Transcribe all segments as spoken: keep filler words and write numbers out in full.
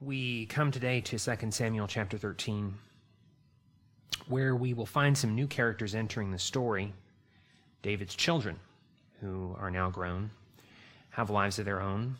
We come today to Second Samuel chapter thirteen, where we will find some new characters entering the story. David's children, who are now grown, have lives of their own.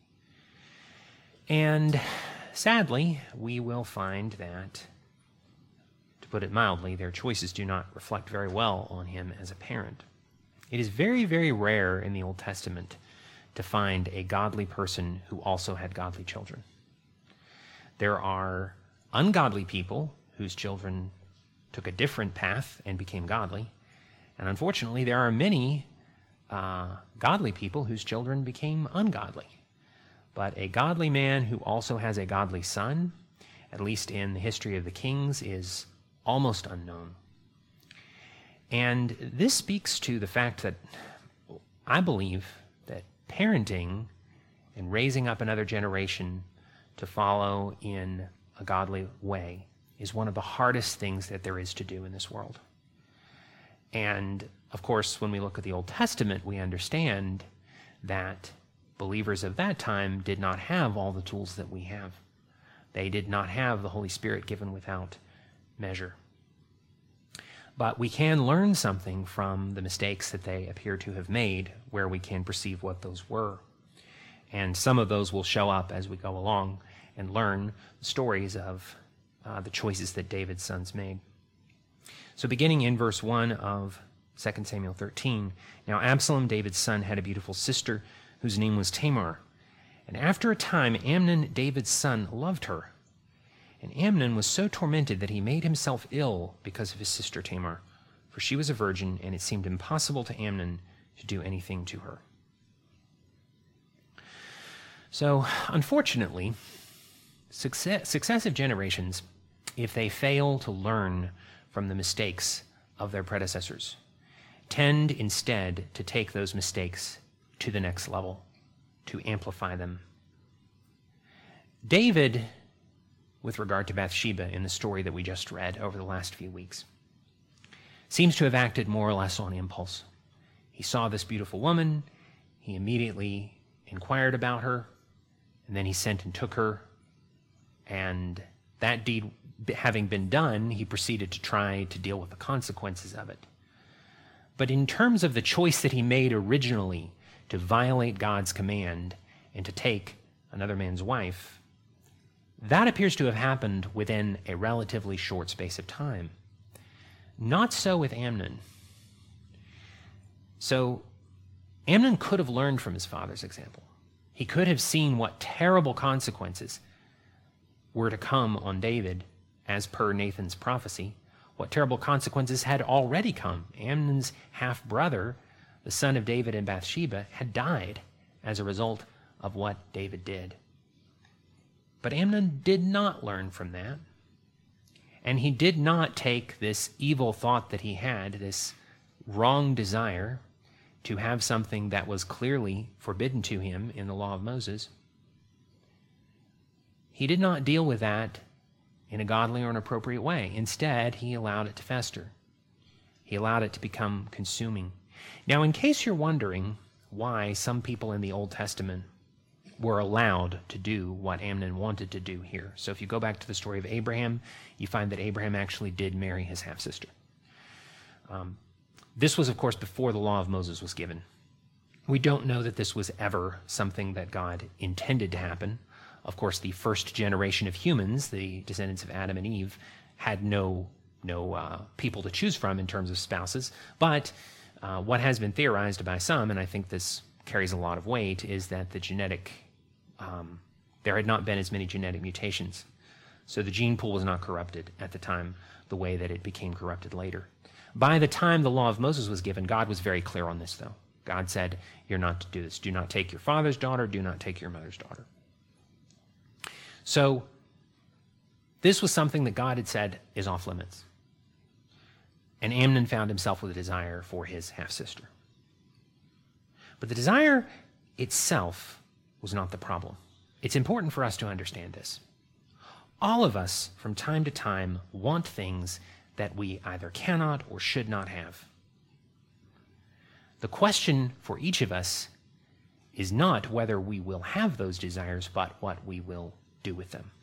And sadly, we will find that, to put it mildly, their choices do not reflect very well on him as a parent. It is very, very rare in the Old Testament to find a godly person who also had godly children. There are ungodly people whose children took a different path and became godly. And unfortunately, there are many uh, godly people whose children became ungodly. But a godly man who also has a godly son, at least in the history of the kings, is almost unknown. And this speaks to the fact that I believe that parenting and raising up another generation to follow in a godly way is one of the hardest things that there is to do in this world. And, of course, when we look at the Old Testament, we understand that believers of that time did not have all the tools that we have. They did not have the Holy Spirit given without measure. But we can learn something from the mistakes that they appear to have made, where we can perceive what those were. And some of those will show up as we go along and learn the stories of uh, the choices that David's sons made. So beginning in verse one of Second Samuel thirteen, now Absalom, David's son, had a beautiful sister whose name was Tamar. And after a time, Amnon, David's son, loved her. And Amnon was so tormented that he made himself ill because of his sister Tamar, for she was a virgin, and it seemed impossible to Amnon to do anything to her. So, unfortunately, success, successive generations, if they fail to learn from the mistakes of their predecessors, tend instead to take those mistakes to the next level, to amplify them. David, with regard to Bathsheba in the story that we just read over the last few weeks, seems to have acted more or less on impulse. He saw this beautiful woman, he immediately inquired about her, and then he sent and took her, and that deed having been done, he proceeded to try to deal with the consequences of it. But in terms of the choice that he made originally to violate God's command and to take another man's wife, that appears to have happened within a relatively short space of time. Not so with Amnon. So Amnon could have learned from his father's example. He could have seen what terrible consequences were to come on David, as per Nathan's prophecy. What terrible consequences had already come. Amnon's half-brother, the son of David and Bathsheba, had died as a result of what David did. But Amnon did not learn from that. And he did not take this evil thought that he had, this wrong desire to have something that was clearly forbidden to him in the law of Moses. He did not deal with that in a godly or an appropriate way. Instead, he allowed it to fester. He allowed it to become consuming. Now, in case you're wondering why some people in the Old Testament were allowed to do what Amnon wanted to do here. So if you go back to the story of Abraham, you find that Abraham actually did marry his half-sister. Um, this was, of course, before the law of Moses was given. We don't know that this was ever something that God intended to happen. Of course, the first generation of humans, the descendants of Adam and Eve, had no, no uh, people to choose from in terms of spouses. But uh, what has been theorized by some, and I think this carries a lot of weight, is that the genetic, um, there had not been as many genetic mutations. So the gene pool was not corrupted at the time the way that it became corrupted later. By the time the law of Moses was given, God was very clear on this, though. God said, you're not to do this. Do not take your father's daughter. Do not take your mother's daughter. So this was something that God had said is off limits. And Amnon found himself with a desire for his half-sister. But the desire itself was not the problem. It's important for us to understand this. All of us, from time to time, want things that we either cannot or should not have. The question for each of us is not whether we will have those desires, but what we will do with them.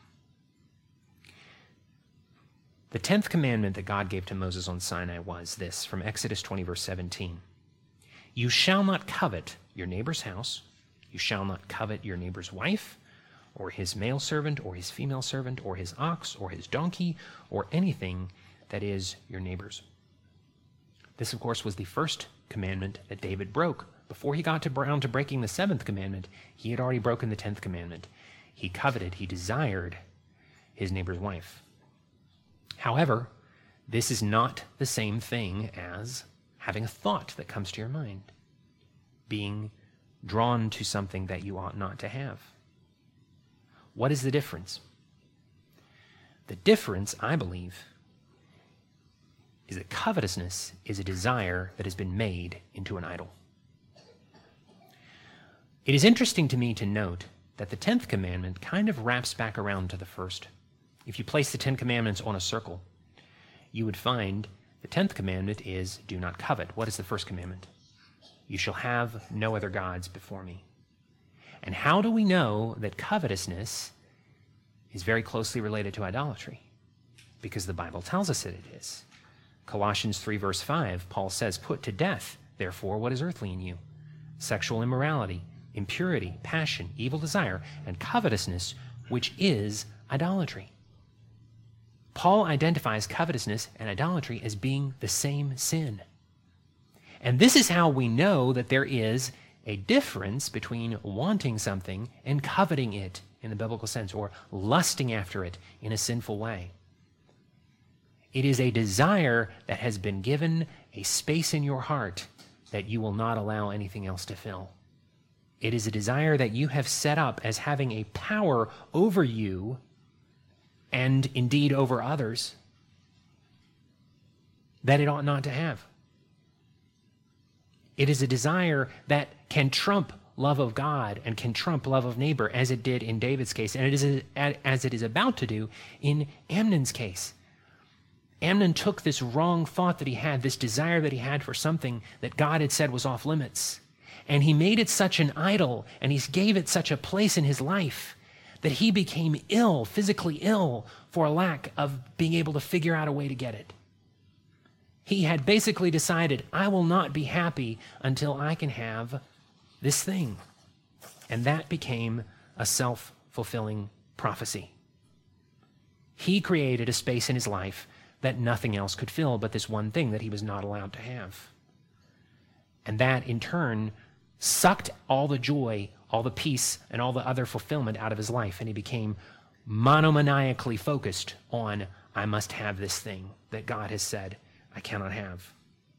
The tenth commandment that God gave to Moses on Sinai was this, from Exodus twenty, verse seventeen. You shall not covet your neighbor's house. You shall not covet your neighbor's wife, or his male servant, or his female servant, or his ox, or his donkey, or anything that is your neighbor's. This, of course, was the first commandment that David broke. Before he got to around to breaking the seventh commandment, he had already broken the tenth commandment. He coveted, he desired his neighbor's wife. However, this is not the same thing as having a thought that comes to your mind, being drawn to something that you ought not to have. What is the difference? The difference, I believe, is that covetousness is a desire that has been made into an idol. It is interesting to me to note that the tenth commandment kind of wraps back around to the first. If you place the Ten Commandments on a circle, you would find the tenth commandment is do not covet. What is the first commandment? You shall have no other gods before me. And how do we know that covetousness is very closely related to idolatry? Because the Bible tells us that it is. Colossians three, verse five, Paul says, put to death, therefore, what is earthly in you? Sexual immorality, impurity, passion, evil desire, and covetousness, which is idolatry. Paul identifies covetousness and idolatry as being the same sin. And this is how we know that there is a difference between wanting something and coveting it in the biblical sense, or lusting after it in a sinful way. It is a desire that has been given a space in your heart that you will not allow anything else to fill. It is a desire that you have set up as having a power over you and indeed over others that it ought not to have. It is a desire that can trump love of God and can trump love of neighbor, as it did in David's case, and it is a, as it is about to do in Amnon's case. Amnon took this wrong thought that he had, this desire that he had for something that God had said was off limits, and he made it such an idol, and he gave it such a place in his life that he became ill, physically ill, for a lack of being able to figure out a way to get it. He had basically decided, I will not be happy until I can have this thing. And that became a self-fulfilling prophecy. He created a space in his life that nothing else could fill but this one thing that he was not allowed to have. And that, in turn, sucked all the joy, all the peace, and all the other fulfillment out of his life, and he became monomaniacally focused on, I must have this thing that God has said I cannot have.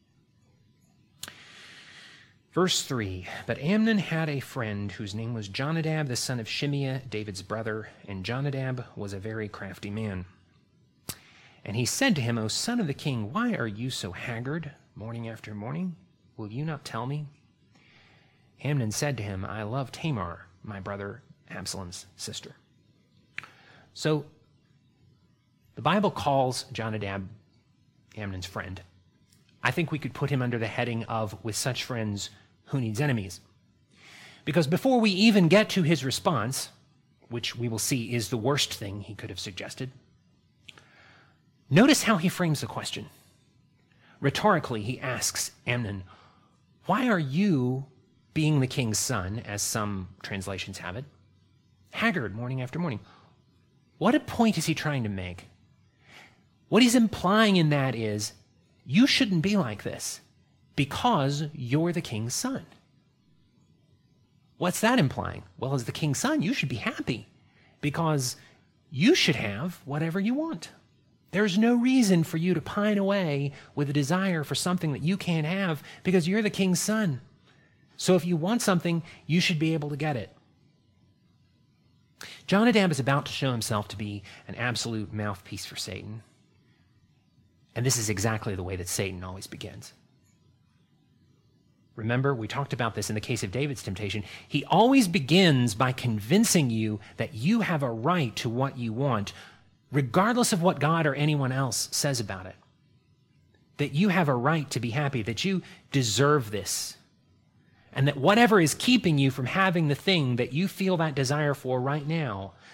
Verse three, but Amnon had a friend whose name was Jonadab, the son of Shimeah, David's brother, and Jonadab was a very crafty man. And he said to him, O son of the king, why are you so haggard morning after morning? Will you not tell me? Amnon said to him, I love Tamar, my brother Absalom's sister. So the Bible calls Jonadab Amnon's friend. I think we could put him under the heading of, with such friends, who needs enemies? Because before we even get to his response, which we will see is the worst thing he could have suggested, notice how he frames the question. Rhetorically, he asks Amnon, why are you, being the king's son, as some translations have it, haggard morning after morning? What a point is he trying to make? What he's implying in that is, you shouldn't be like this because you're the king's son. What's that implying? Well, as the king's son, you should be happy because you should have whatever you want. There's no reason for you to pine away with a desire for something that you can't have because you're the king's son. So if you want something, you should be able to get it. Jonadab is about to show himself to be an absolute mouthpiece for Satan. And this is exactly the way that Satan always begins. Remember, we talked about this in the case of David's temptation. He always begins by convincing you that you have a right to what you want, regardless of what God or anyone else says about it. That you have a right to be happy, that you deserve this, and that whatever is keeping you from having the thing that you feel that desire for right now,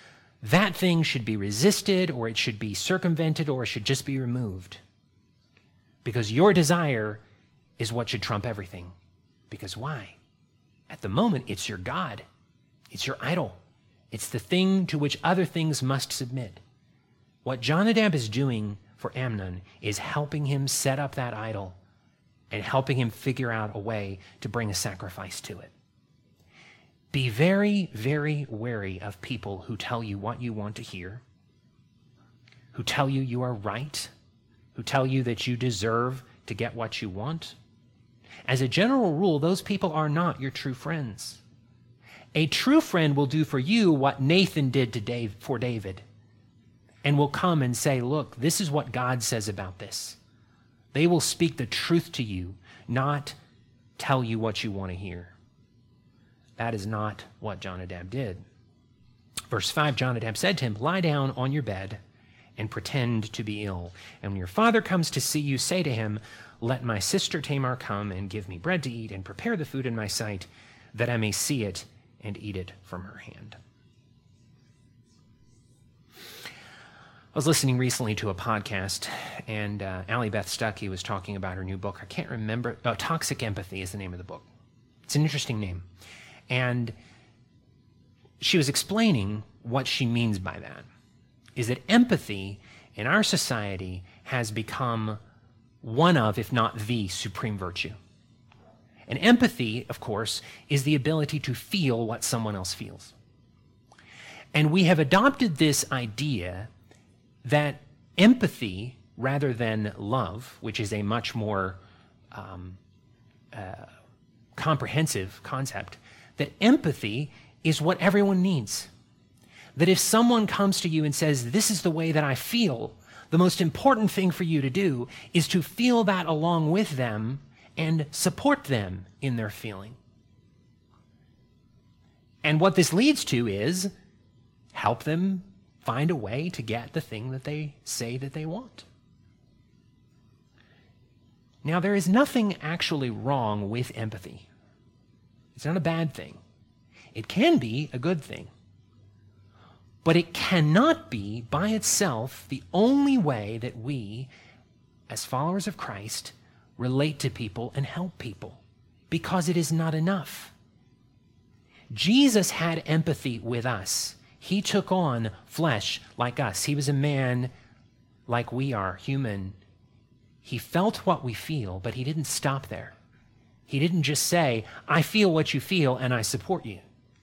that thing should be resisted, or it should be circumvented, or it should just be removed. Because your desire is what should trump everything. Because why? At the moment, it's your God. It's your idol. It's the thing to which other things must submit. What Jonadab is doing for Amnon is helping him set up that idol and helping him figure out a way to bring a sacrifice to it. Be very, very wary of people who tell you what you want to hear, who tell you you are right, who tell you that you deserve to get what you want. As a general rule, those people are not your true friends. A true friend will do for you what Nathan did to Dave, for David, and will come and say, look, this is what God says about this. They will speak the truth to you, not tell you what you want to hear. That is not what Jonadab did. Verse five, Jonadab said to him, lie down on your bed and pretend to be ill. And when your father comes to see you, say to him, let my sister Tamar come and give me bread to eat and prepare the food in my sight, that I may see it and eat it from her hand. I was listening recently to a podcast, and uh, Allie Beth Stuckey was talking about her new book. I can't remember. Oh, Toxic Empathy is the name of the book. It's an interesting name. And she was explaining what she means by that, is that empathy in our society has become one of, if not the, supreme virtue. And empathy, of course, is the ability to feel what someone else feels. And we have adopted this idea that empathy, rather than love, which is a much more um, uh, comprehensive concept, that empathy is what everyone needs. That if someone comes to you and says, this is the way that I feel, the most important thing for you to do is to feel that along with them and support them in their feeling. And what this leads to is help them find a way to get the thing that they say that they want. Now, there is nothing actually wrong with empathy. It's not a bad thing. It can be a good thing. But it cannot be by itself the only way that we, as followers of Christ, relate to people and help people, because it is not enough. Jesus had empathy with us. He took on flesh like us. He was a man like we are, human. He felt what we feel, but he didn't stop there. He didn't just say, I feel what you feel and I support you.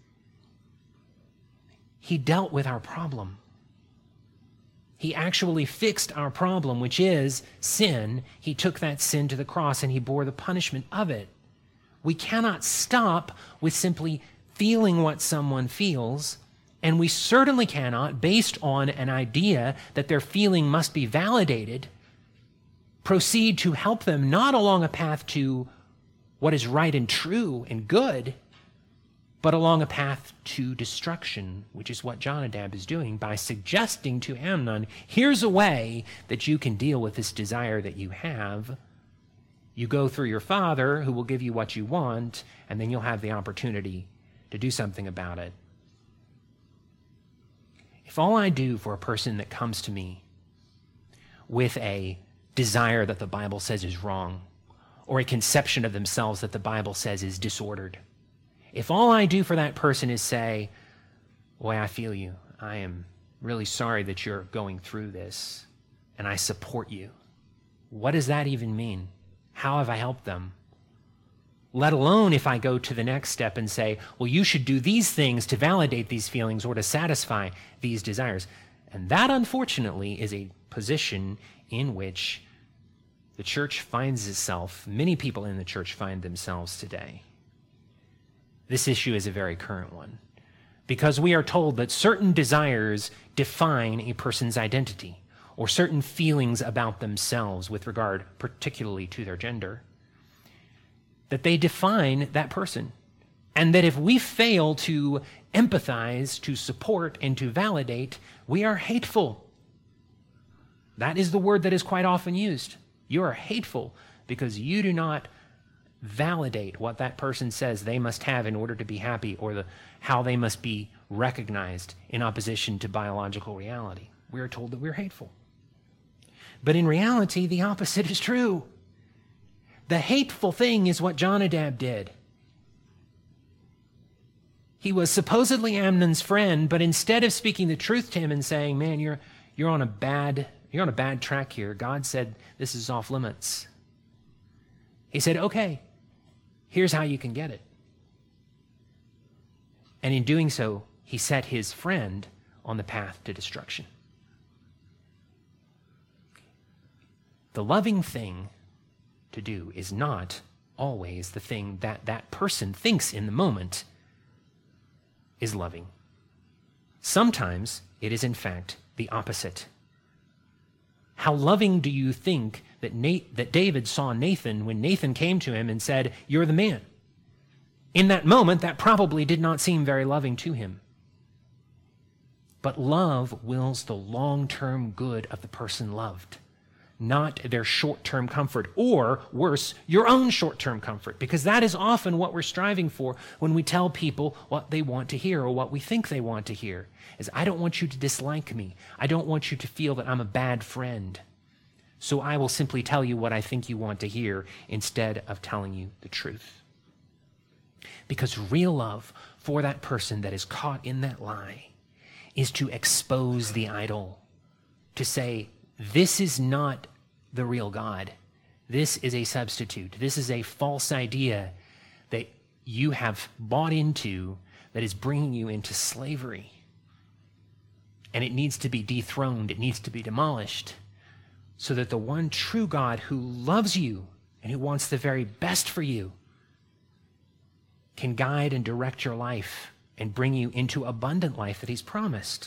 He dealt with our problem. He actually fixed our problem, which is sin. He took that sin to the cross and he bore the punishment of it. We cannot stop with simply feeling what someone feels, and we certainly cannot, based on an idea that their feeling must be validated, proceed to help them not along a path to what is right and true and good, but along a path to destruction, which is what Jonadab is doing by suggesting to Amnon, here's a way that you can deal with this desire that you have. You go through your father, who will give you what you want, and then you'll have the opportunity to do something about it. If all I do for a person that comes to me with a desire that the Bible says is wrong, or a conception of themselves that the Bible says is disordered, if all I do for that person is say, boy, I feel you. I am really sorry that you're going through this, and I support you. What does that even mean? How have I helped them? Let alone if I go to the next step and say, well, you should do these things to validate these feelings or to satisfy these desires. And that, unfortunately, is a position in which the church finds itself, many people in the church find themselves today. This issue is a very current one, because we are told that certain desires define a person's identity, or certain feelings about themselves with regard particularly to their gender, that they define that person. And that if we fail to empathize, to support, and to validate, we are hateful. That is the word that is quite often used. You are hateful because you do not validate what that person says they must have in order to be happy, or the, how they must be recognized in opposition to biological reality. We are told that we're hateful. But in reality, the opposite is true. The hateful thing is what Jonadab did. He was supposedly Amnon's friend, but instead of speaking the truth to him and saying, man, you're, you're on a bad, you're on a bad track here. God said, this is off limits. He said, okay, here's how you can get it. And in doing so, he set his friend on the path to destruction. The loving thing to do is not always the thing that that person thinks in the moment is loving. Sometimes it is, in fact, the opposite. How loving do you think that Nate, that David saw Nathan when Nathan came to him and said, you're the man? In that moment, that probably did not seem very loving to him. But love wills the long-term good of the person loved, not their short-term comfort, or worse, your own short-term comfort, because that is often what we're striving for when we tell people what they want to hear or what we think they want to hear, is I don't want you to dislike me. I don't want you to feel that I'm a bad friend. So I will simply tell you what I think you want to hear instead of telling you the truth. Because real love for that person that is caught in that lie is to expose the idol, to say, this is not the real God. This is a substitute. This is a false idea that you have bought into that is bringing you into slavery. And it needs to be dethroned. It needs to be demolished so that the one true God who loves you and who wants the very best for you can guide and direct your life and bring you into abundant life that he's promised.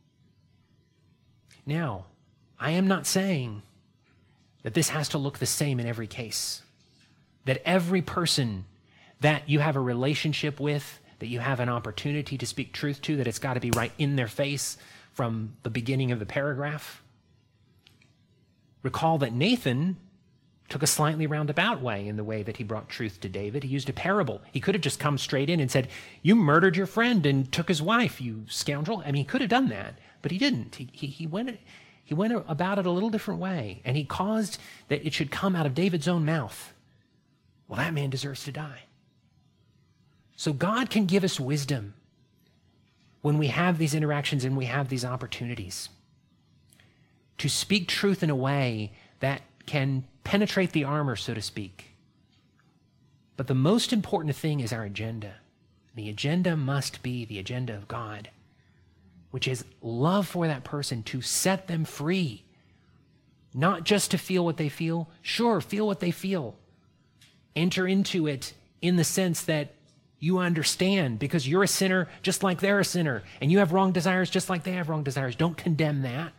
Now, I am not saying that this has to look the same in every case, that every person that you have a relationship with, that you have an opportunity to speak truth to, that it's got to be right in their face from the beginning of the paragraph. Recall that Nathan took a slightly roundabout way in the way that he brought truth to David. He used a parable. He could have just come straight in and said, you murdered your friend and took his wife, you scoundrel. I mean, he could have done that, but he didn't. He, he, he went... He went about it a little different way, and he caused that it should come out of David's own mouth. Well, that man deserves to die. So God can give us wisdom when we have these interactions and we have these opportunities to speak truth in a way that can penetrate the armor, so to speak. But the most important thing is our agenda. The agenda must be the agenda of God, which is love for that person, to set them free. Not just to feel what they feel. Sure, feel what they feel. Enter into it in the sense that you understand because you're a sinner just like they're a sinner, and you have wrong desires just like they have wrong desires. Don't condemn that.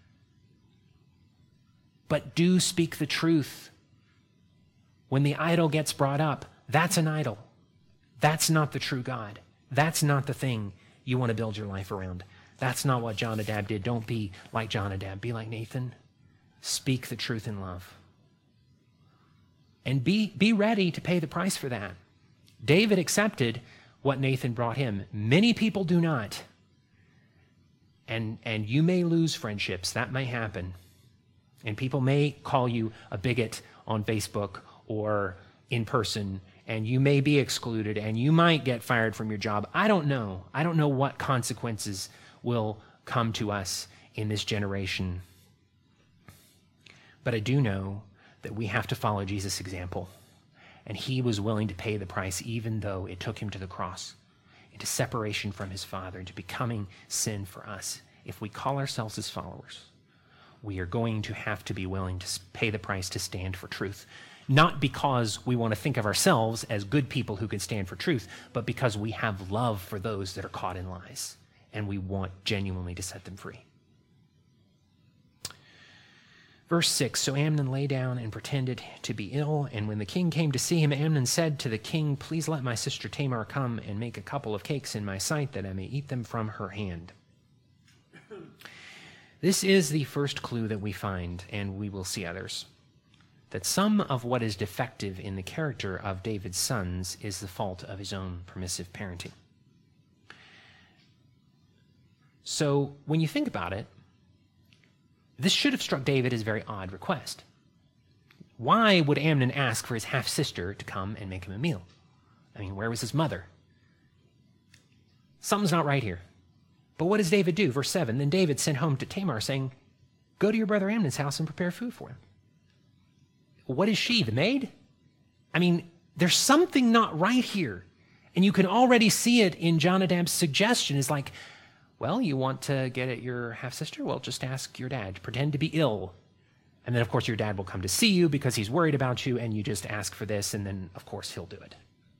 But do speak the truth. When the idol gets brought up, that's an idol. That's not the true God. That's not the thing you want to build your life around. That's not what Jonadab did. Don't be like Jonadab. Be like Nathan. Speak the truth in love. And be, be ready to pay the price for that. David accepted what Nathan brought him. Many people do not. And, and you may lose friendships. That may happen. And people may call you a bigot on Facebook or in person, and you may be excluded, and you might get fired from your job. I don't know. I don't know what consequences will come to us in this generation. But I do know that we have to follow Jesus' example. And he was willing to pay the price even though it took him to the cross, into separation from his Father, into becoming sin for us. If we call ourselves his followers, we are going to have to be willing to pay the price to stand for truth. Not because we want to think of ourselves as good people who can stand for truth, but because we have love for those that are caught in lies, and we want genuinely to set them free. Verse six, so Amnon lay down and pretended to be ill, and when the king came to see him, Amnon said to the king, please let my sister Tamar come and make a couple of cakes in my sight that I may eat them from her hand. This is the first clue that we find, and we will see others, that some of what is defective in the character of David's sons is the fault of his own permissive parenting. So when you think about it, this should have struck David as a very odd request. Why would Amnon ask for his half-sister to come and make him a meal? I mean, where was his mother? Something's not right here. But what does David do? Verse seven, then David sent home to Tamar saying, go to your brother Amnon's house and prepare food for him. What is she, the maid? I mean, there's something not right here. And you can already see it in Jonadab's suggestion. It's like, well, you want to get at your half-sister? Well, just ask your dad. Pretend to be ill. And then, of course, your dad will come to see you because he's worried about you, and you just ask for this, and then, of course, he'll do it.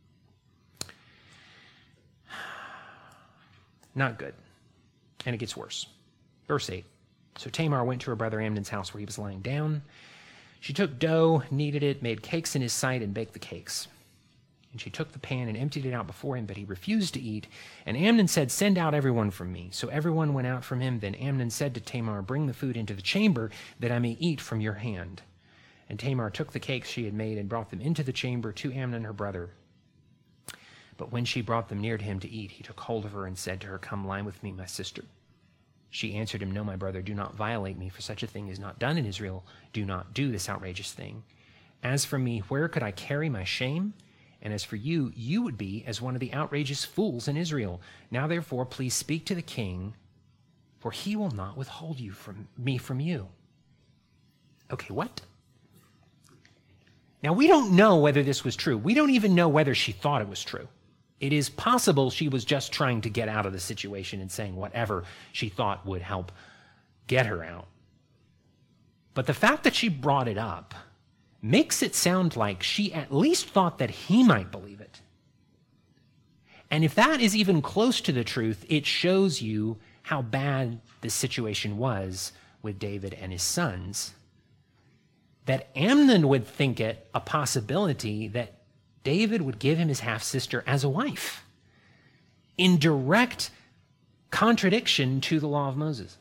Not good. And it gets worse. Verse eight. So Tamar went to her brother Amnon's house where he was lying down. She took dough, kneaded it, made cakes in his sight, and baked the cakes. And she took the pan and emptied it out before him, but he refused to eat. And Amnon said, send out everyone from me. So everyone went out from him. Then Amnon said to Tamar, bring the food into the chamber, that I may eat from your hand. And Tamar took the cakes she had made and brought them into the chamber to Amnon her brother. But when she brought them near to him to eat, he took hold of her and said to her, come lie with me, my sister. She answered him, no, my brother, do not violate me, for such a thing is not done in Israel. Do not do this outrageous thing. As for me, where could I carry my shame? And as for you, you would be as one of the outrageous fools in Israel. Now, therefore, please speak to the king, for he will not withhold you from me from you. Okay, what? Now, we don't know whether this was true. We don't even know whether she thought it was true. It is possible she was just trying to get out of the situation and saying whatever she thought would help get her out. But the fact that she brought it up makes it sound like she at least thought that he might believe it. And if that is even close to the truth, it shows you how bad the situation was with David and his sons, that Amnon would think it a possibility that David would give him his half-sister as a wife, in direct contradiction to the law of Moses.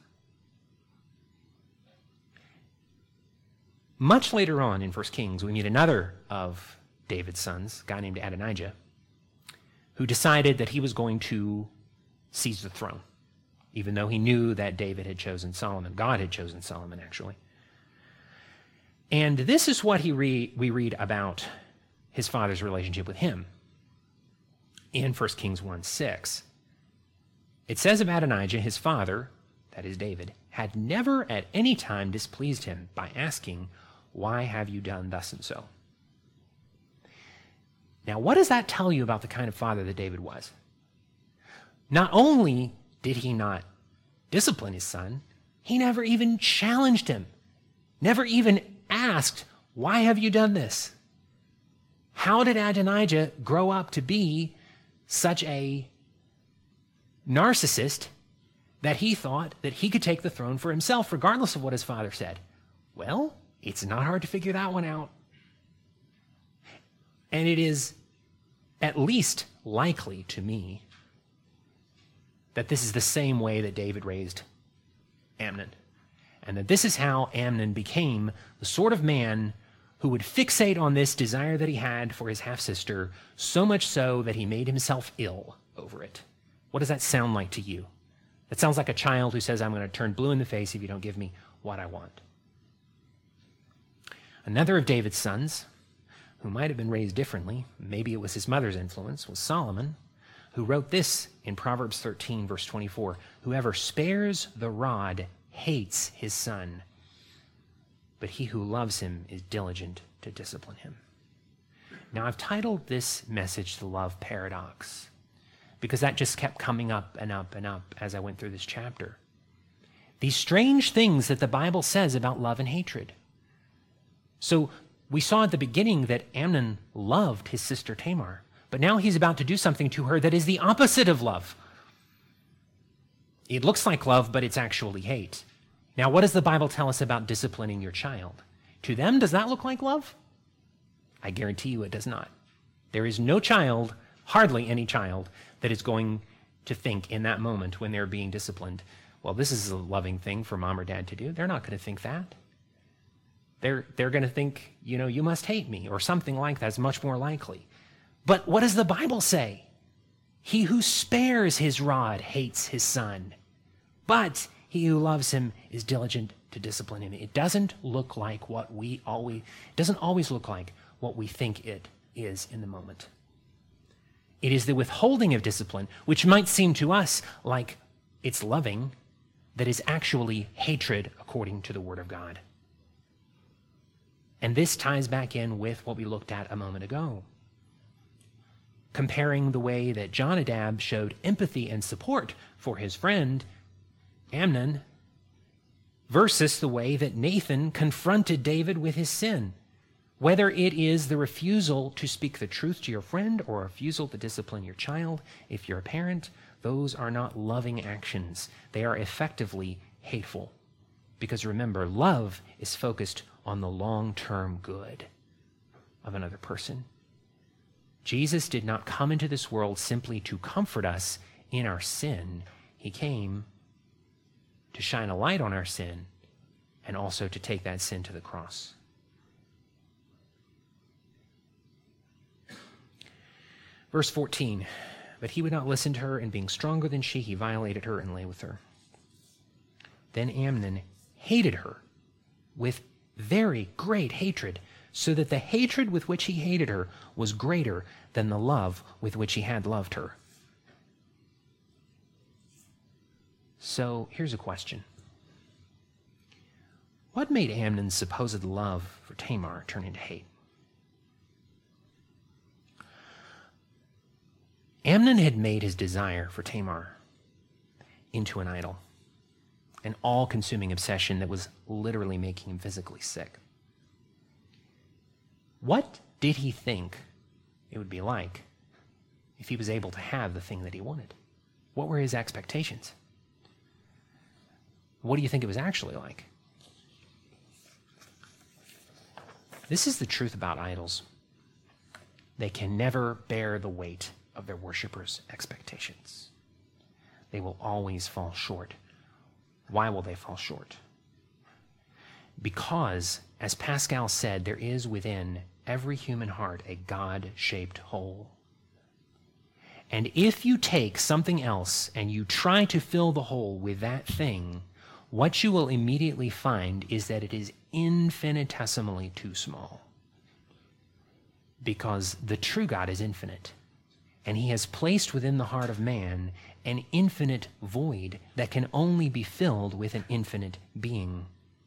Much later on in First Kings, we meet another of David's sons, a guy named Adonijah, who decided that he was going to seize the throne, even though he knew that David had chosen Solomon. God had chosen Solomon, actually. And this is what he re- we read about his father's relationship with him in First Kings one six. It says of Adonijah, his father, that is David, had never at any time displeased him by asking, why have you done thus and so? Now, what does that tell you about the kind of father that David was? Not only did he not discipline his son, he never even challenged him, never even asked, why have you done this? How did Adonijah grow up to be such a narcissist that he thought that he could take the throne for himself, regardless of what his father said? Well, it's not hard to figure that one out. And it is at least likely to me that this is the same way that David raised Amnon, and that this is how Amnon became the sort of man who would fixate on this desire that he had for his half-sister, so much so that he made himself ill over it. What does that sound like to you? That sounds like a child who says, I'm going to turn blue in the face if you don't give me what I want. Another of David's sons, who might have been raised differently, maybe it was his mother's influence, was Solomon, who wrote this in Proverbs thirteen, verse twenty-four, whoever spares the rod hates his son, but he who loves him is diligent to discipline him. Now, I've titled this message The Love Paradox, because that just kept coming up and up and up as I went through this chapter. These strange things that the Bible says about love and hatred. So we saw at the beginning that Amnon loved his sister Tamar, but now he's about to do something to her that is the opposite of love. It looks like love, but it's actually hate. Now, what does the Bible tell us about disciplining your child? To them, does that look like love? I guarantee you it does not. There is no child, hardly any child, that is going to think in that moment when they're being disciplined, well, this is a loving thing for mom or dad to do. They're not going to think that. They're, they're going to think, you know, you must hate me, or something like that is much more likely. But what does the Bible say? He who spares his rod hates his son, but he who loves him is diligent to discipline him. It doesn't look like what we always, it doesn't always look like what we think it is in the moment. It is the withholding of discipline, which might seem to us like it's loving, that is actually hatred according to the Word of God. And this ties back in with what we looked at a moment ago, comparing the way that Jonadab showed empathy and support for his friend Amnon versus the way that Nathan confronted David with his sin. Whether it is the refusal to speak the truth to your friend or a refusal to discipline your child, if you're a parent, those are not loving actions. They are effectively hateful. Because remember, love is focused on the long-term good of another person. Jesus did not come into this world simply to comfort us in our sin. He came to shine a light on our sin and also to take that sin to the cross. Verse fourteen, but he would not listen to her, and being stronger than she, he violated her and lay with her. Then Amnon hated her with very great hatred, so that the hatred with which he hated her was greater than the love with which he had loved her. So here's a question. What made Amnon's supposed love for Tamar turn into hate? Amnon had made his desire for Tamar into an idol, an all-consuming obsession that was literally making him physically sick. What did he think it would be like if he was able to have the thing that he wanted? What were his expectations? What do you think it was actually like? This is the truth about idols. They can never bear the weight of their worshipers' expectations. They will always fall short. Why will they fall short? Because, as Pascal said, there is within every human heart a God-shaped hole. And if you take something else and you try to fill the hole with that thing, what you will immediately find is that it is infinitesimally too small. Because the true God is infinite, and he has placed within the heart of man an infinite void that can only be filled with an infinite being.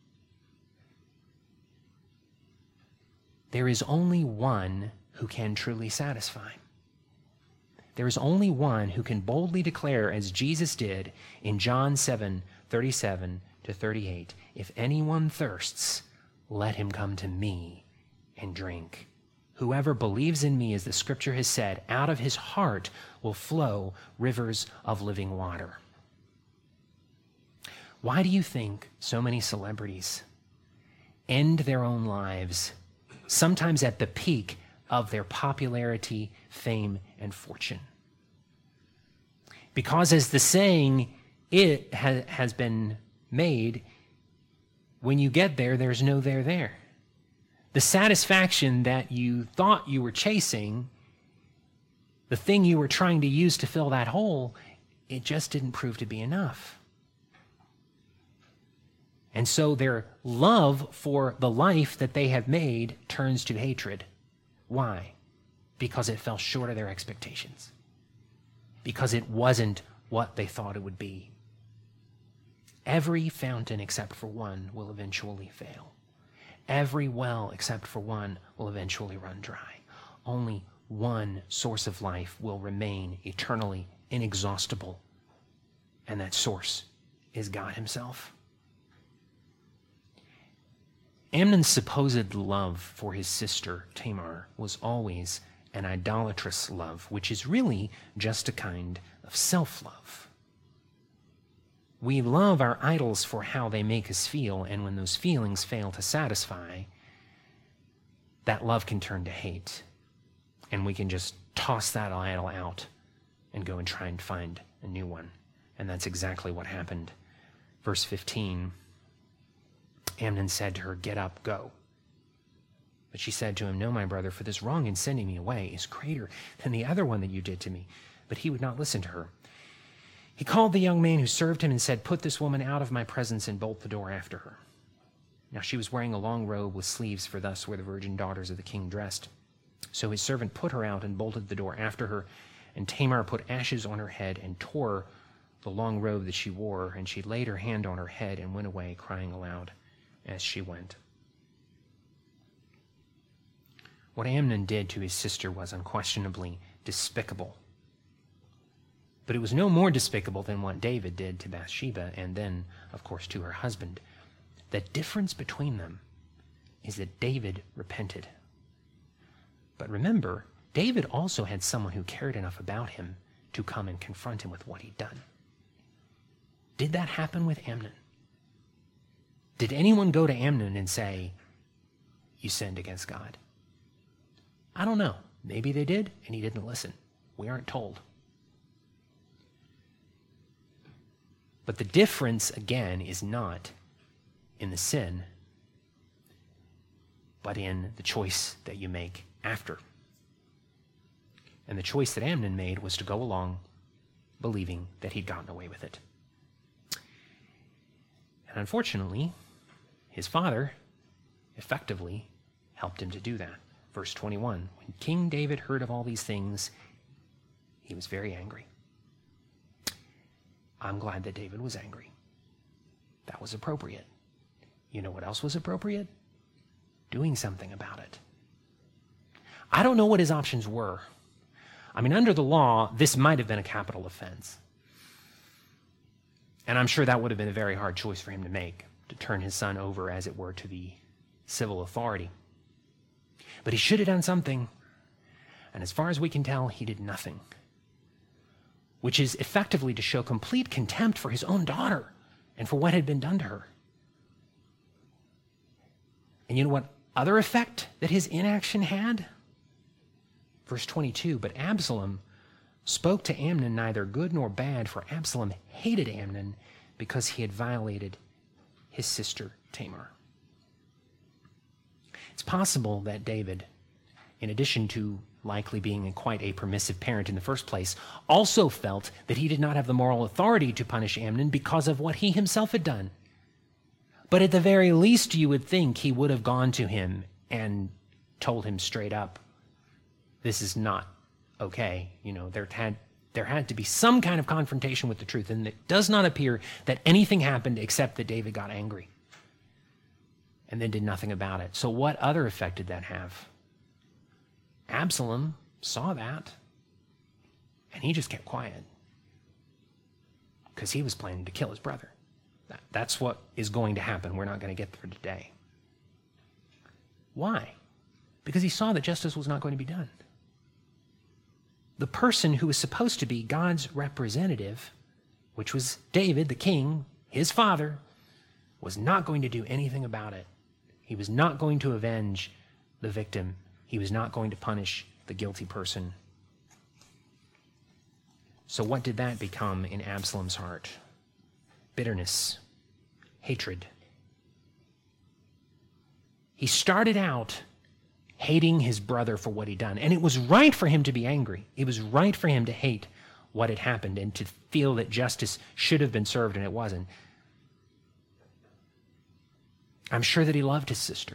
There is only one who can truly satisfy. There is only one who can boldly declare, as Jesus did in John seven, thirty-seven to thirty-eight, if anyone thirsts, let him come to me and drink. Whoever believes in me, as the scripture has said, out of his heart will flow rivers of living water. Why do you think so many celebrities end their own lives, sometimes at the peak of their popularity, fame, and fortune? Because as the saying it ha- has been made, when you get there, there's no there there. The satisfaction that you thought you were chasing, the thing you were trying to use to fill that hole, it just didn't prove to be enough. And so their love for the life that they have made turns to hatred. Why? Because it fell short of their expectations. Because it wasn't what they thought it would be. Every fountain except for one will eventually fail. Every well except for one will eventually run dry. Only one source of life will remain eternally inexhaustible, and that source is God himself. Amnon's supposed love for his sister Tamar was always an idolatrous love, which is really just a kind of self-love. We love our idols for how they make us feel, and when those feelings fail to satisfy, that love can turn to hate, and we can just toss that idol out and go and try and find a new one. And that's exactly what happened. Verse fifteen, Amnon said to her, "Get up, go." But she said to him, "No, my brother, for this wrong in sending me away is greater than the other one that you did to me." But he would not listen to her. He called the young man who served him and said, "Put this woman out of my presence and bolt the door after her." Now she was wearing a long robe with sleeves, for thus were the virgin daughters of the king dressed. So his servant put her out and bolted the door after her, and Tamar put ashes on her head and tore the long robe that she wore, and she laid her hand on her head and went away, crying aloud as she went. What Amnon did to his sister was unquestionably despicable. But it was no more despicable than what David did to Bathsheba and then, of course, to her husband. The difference between them is that David repented. But remember, David also had someone who cared enough about him to come and confront him with what he'd done. Did that happen with Amnon? Did anyone go to Amnon and say, "You sinned against God"? I don't know. Maybe they did, and he didn't listen. We aren't told. But the difference, again, is not in the sin, but in the choice that you make after. And the choice that Amnon made was to go along believing that he'd gotten away with it. And unfortunately, his father effectively helped him to do that. Verse twenty-one, when King David heard of all these things, he was very angry. I'm glad that David was angry. That was appropriate. You know what else was appropriate? Doing something about it. I don't know what his options were. I mean, under the law, this might have been a capital offense. And I'm sure that would have been a very hard choice for him to make, to turn his son over, as it were, to the civil authority. But he should have done something. And as far as we can tell, he did nothing. Which is effectively to show complete contempt for his own daughter and for what had been done to her. And you know what other effect that his inaction had? Verse twenty-two, but Absalom spoke to Amnon neither good nor bad, for Absalom hated Amnon because he had violated his sister Tamar. It's possible that David, in addition to likely being quite a permissive parent in the first place, also felt that he did not have the moral authority to punish Amnon because of what he himself had done. But at the very least, you would think he would have gone to him and told him straight up, this is not okay. You know, there had, there had to be some kind of confrontation with the truth, and it does not appear that anything happened except that David got angry and then did nothing about it. So what other effect did that have? Absalom saw that, and he just kept quiet because he was planning to kill his brother. That, that's what is going to happen. We're not going to get there today. Why? Because he saw that justice was not going to be done. The person who was supposed to be God's representative, which was David, the king, his father, was not going to do anything about it. He was not going to avenge the victim. He was not going to punish the guilty person. So what did that become in Absalom's heart? Bitterness, hatred. He started out hating his brother for what he'd done. And it was right for him to be angry. It was right for him to hate what had happened and to feel that justice should have been served and it wasn't. I'm sure that he loved his sister.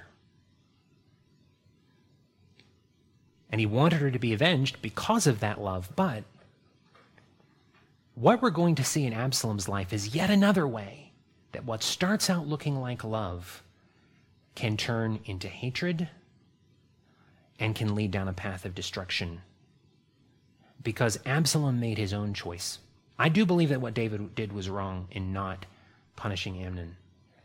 And he wanted her to be avenged because of that love. But what we're going to see in Absalom's life is yet another way that what starts out looking like love can turn into hatred and can lead down a path of destruction. Because Absalom made his own choice. I do believe that what David did was wrong in not punishing Amnon.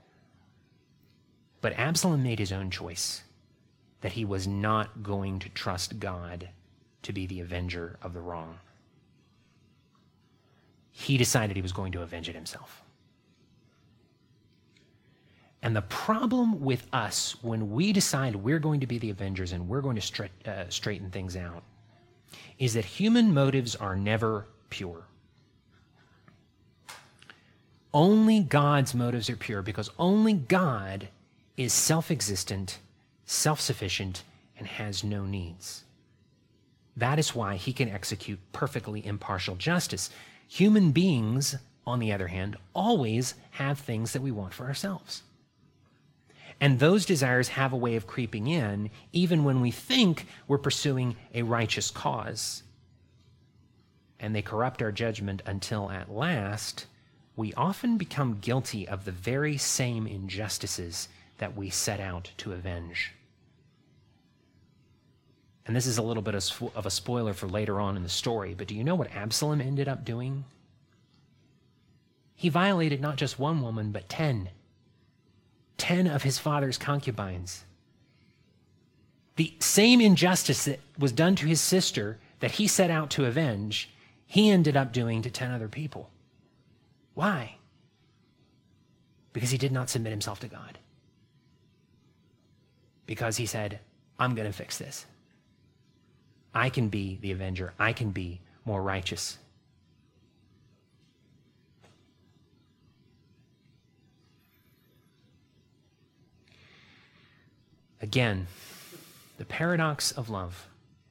But Absalom made his own choice, that he was not going to trust God to be the avenger of the wrong. He decided he was going to avenge it himself. And the problem with us when we decide we're going to be the avengers and we're going to straight, uh, straighten things out is that human motives are never pure. Only God's motives are pure because only God is self-existent, self-sufficient, and has no needs. That is why he can execute perfectly impartial justice. Human beings, on the other hand, always have things that we want for ourselves. And those desires have a way of creeping in even when we think we're pursuing a righteous cause. And they corrupt our judgment until at last we often become guilty of the very same injustices that we set out to avenge. And this is a little bit of a spoiler for later on in the story, but do you know what Absalom ended up doing? He violated not just one woman, but ten. Ten of his father's concubines. The same injustice that was done to his sister that he set out to avenge, he ended up doing to ten other people. Why? Because he did not submit himself to God. Because he said, I'm going to fix this. I can be the avenger. I can be more righteous. Again, the paradox of love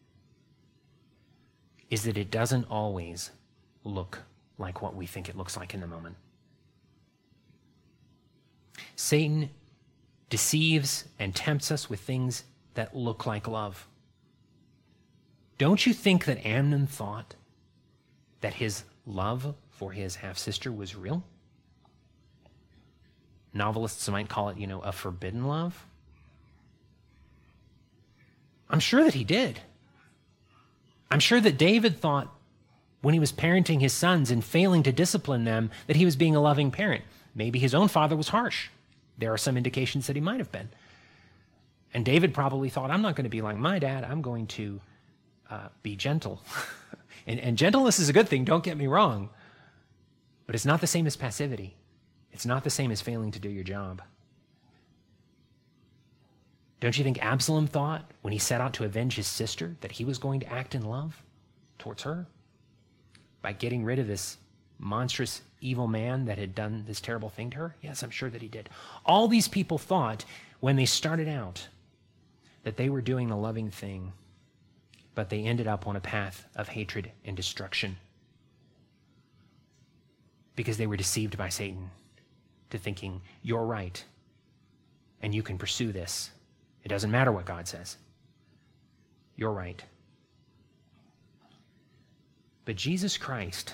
is that it doesn't always look like what we think it looks like in the moment. Satan deceives and tempts us with things that look like love. Don't you think that Amnon thought that his love for his half-sister was real? Novelists might call it, you know, a forbidden love. I'm sure that he did. I'm sure that David thought when he was parenting his sons and failing to discipline them that he was being a loving parent. Maybe his own father was harsh. There are some indications that he might have been. And David probably thought, I'm not going to be like my dad. I'm going to uh, be gentle. and, and gentleness is a good thing, don't get me wrong. But it's not the same as passivity. It's not the same as failing to do your job. Don't you think Absalom thought, when he set out to avenge his sister, that he was going to act in love towards her by getting rid of this monstrous, evil man that had done this terrible thing to her? Yes, I'm sure that he did. All these people thought, when they started out, that they were doing the loving thing, but they ended up on a path of hatred and destruction because they were deceived by Satan to thinking, you're right, and you can pursue this. It doesn't matter what God says. You're right. But Jesus Christ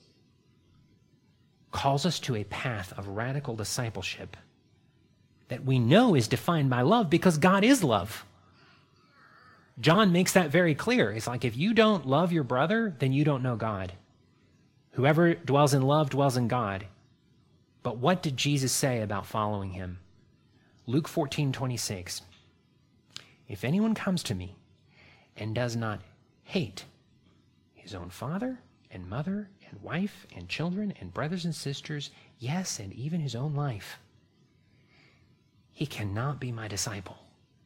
calls us to a path of radical discipleship that we know is defined by love because God is love. John makes that very clear. It's like, if you don't love your brother, then you don't know God. Whoever dwells in love dwells in God. But what did Jesus say about following him? Luke fourteen twenty-six. If anyone comes to me and does not hate his own father and mother and wife and children and brothers and sisters, yes, and even his own life, he cannot be my disciple.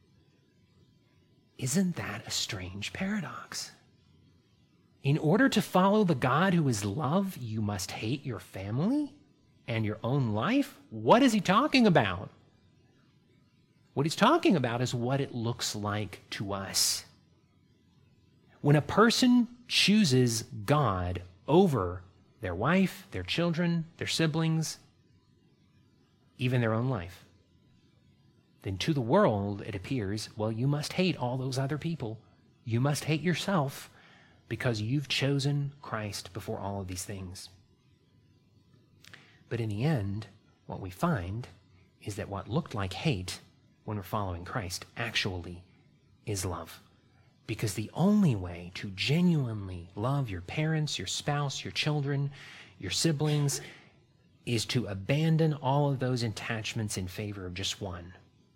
Isn't that a strange paradox? In order to follow the God who is love, you must hate your family and your own life? What is he talking about? What he's talking about is what it looks like to us. When a person chooses God over their wife, their children, their siblings, even their own life, then to the world it appears, well, you must hate all those other people. You must hate yourself because you've chosen Christ before all of these things. But in the end, what we find is that what looked like hate when we're following Christ actually is love. Because the only way to genuinely love your parents, your spouse, your children, your siblings, is to abandon all of those attachments in favor of just one.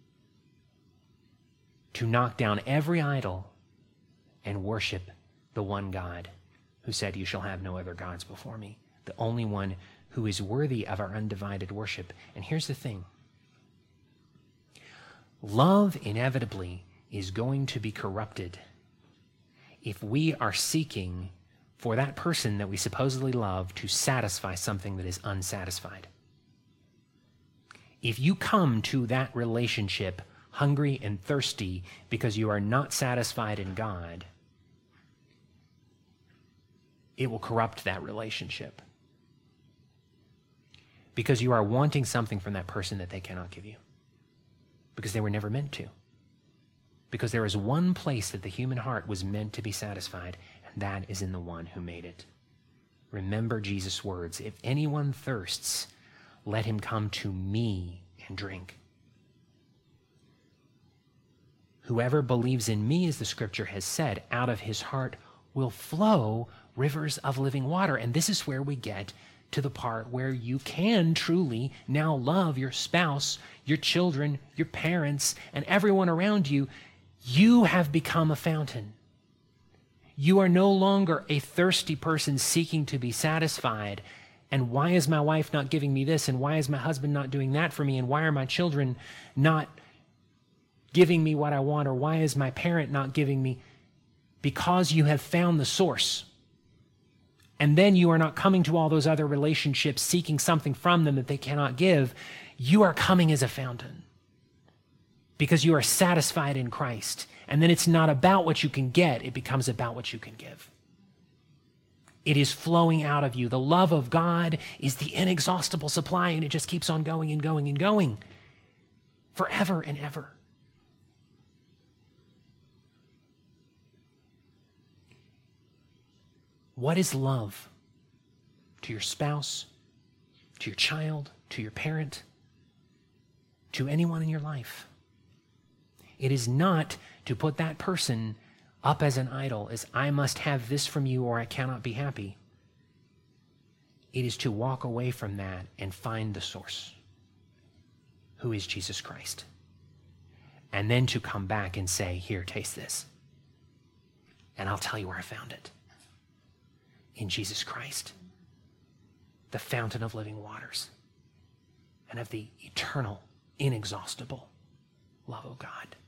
To knock down every idol and worship the one God who said, you shall have no other gods before me. The only one who is worthy of our undivided worship. And here's the thing. Love inevitably is going to be corrupted if we are seeking for that person that we supposedly love to satisfy something that is unsatisfied. If you come to that relationship hungry and thirsty because you are not satisfied in God, it will corrupt that relationship. because you are wanting something from that person that they cannot give you, because they were never meant to. Because there is one place that the human heart was meant to be satisfied, and that is in the one who made it. Remember Jesus' words, if anyone thirsts, let him come to me and drink. Whoever believes in me, as the scripture has said, out of his heart will flow rivers of living water. And this is where we get to the part where you can truly now love your spouse, your children, your parents, and everyone around you. You have become a fountain. You are no longer a thirsty person seeking to be satisfied. And why is my wife not giving me this? And why is my husband not doing that for me? And why are my children not giving me what I want? Or why is my parent not giving me? Because you have found the source. And then you are not coming to all those other relationships seeking something from them that they cannot give. You are coming as a fountain because you are satisfied in Christ. And then it's not about what you can get. It becomes about what you can give. It is flowing out of you. The love of God is the inexhaustible supply, and it just keeps on going and going and going forever and ever. What is love to your spouse, to your child, to your parent, to anyone in your life? It is not to put that person up as an idol, as I must have this from you or I cannot be happy. It is to walk away from that and find the source, who is Jesus Christ. And then to come back and say, here, taste this. And I'll tell you where I found it. In Jesus Christ, the fountain of living waters and of the eternal, inexhaustible love of God.